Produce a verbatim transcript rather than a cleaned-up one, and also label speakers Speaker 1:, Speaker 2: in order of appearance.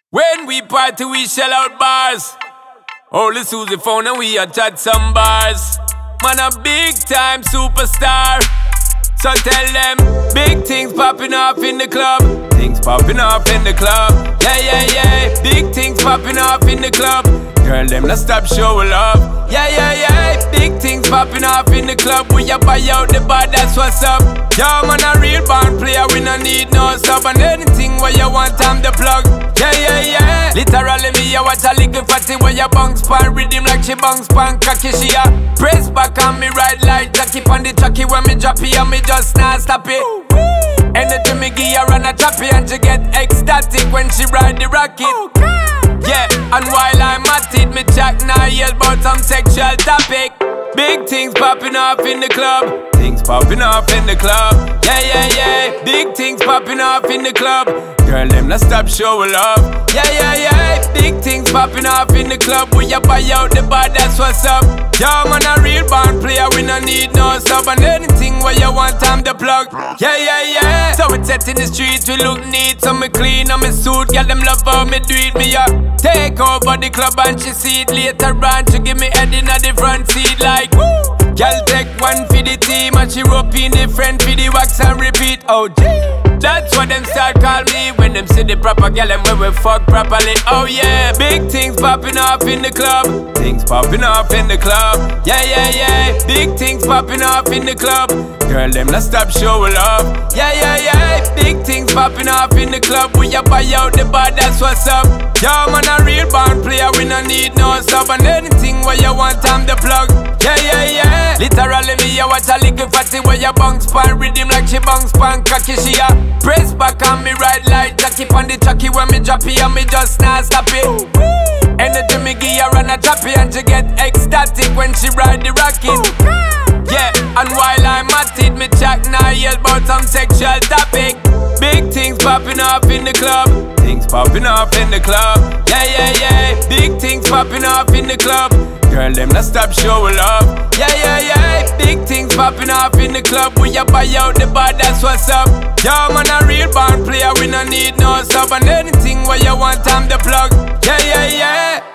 Speaker 1: When we party, we shell out bars. Holy Susie phone and we a chat some bars. Man a big time superstar. So tell them, big things popping off in the club. Things popping off in the club. Yeah, yeah, yeah. Big things popping off in the club. Girl, them not stop showing love. Yeah, yeah, yeah. Big things popping off in the club. We a buy out the bar, that's what's up. Yo, man a real band player, we no need no sub. And anything where you want, I'm the plug. Yeah, yeah, yeah. Literally me, I watch a little fatty where you bounce pan rhythm like she bounce pan cocky. She a press back on me right like Jackie on the chucky. When me drop it and me just not stop it. Energy me give her and a choppy and she get ecstatic when she ride the rocket. Yeah, and while I'm at it, me chat now yell about some sexual topic. Big things popping off in the club. Things popping off in the club. Yeah, yeah, yeah. Big things popping off in the club. Girl, them not stop showing love. Yeah, yeah, yeah. Big things popping off in the club. We a buy out the bar, that's what's up. Yo, man a real band player, we no need no sub. And anything where you want, I'm the plug. Yeah, yeah, yeah. So it's set in the streets, we look neat. So me clean on me suit, girl, them love how me do it. Me a take over the club and she see it later on. She give me head in a the front seat like woo. Girl take one for the team and she rope in the friend for the wax and repeat. Oh gee. That's what them start call me when them see the proper girl and when we fuck properly. Oh yeah, big things popping off in the club. Things popping off in the club. Yeah, yeah, yeah. Big things popping off in the club. Girl, them not stop showing love. Yeah, yeah, yeah. Big things popping off in the club. We a buy out the bar, that's what's up. Yo, man a real band player, we no need no sub. And anything where you want, I'm the plug. Yeah, yeah, yeah. Literally me, I watch a little fatty where you bounce pan rhythm like she bounce pan cocky. She a press back on me right like Jackie on the chucky. When me drop it and me just not stop it. Energy me give her and a choppy and she get ecstatic when she ride the rocket. Yeah, and while I'm at it, me chat now yell about some sexual topic. Big things popping off in the club. Things popping off in the club. Yeah, yeah, yeah. Big things popping off in the club. Girl, them not stop showing love. Yeah, yeah, yeah. Big things popping off in the club. We a buy out the bar, that's what's up. Yo, man a real band player, we no need no sub. And anything where you want, I'm the plug. Yeah, yeah, yeah.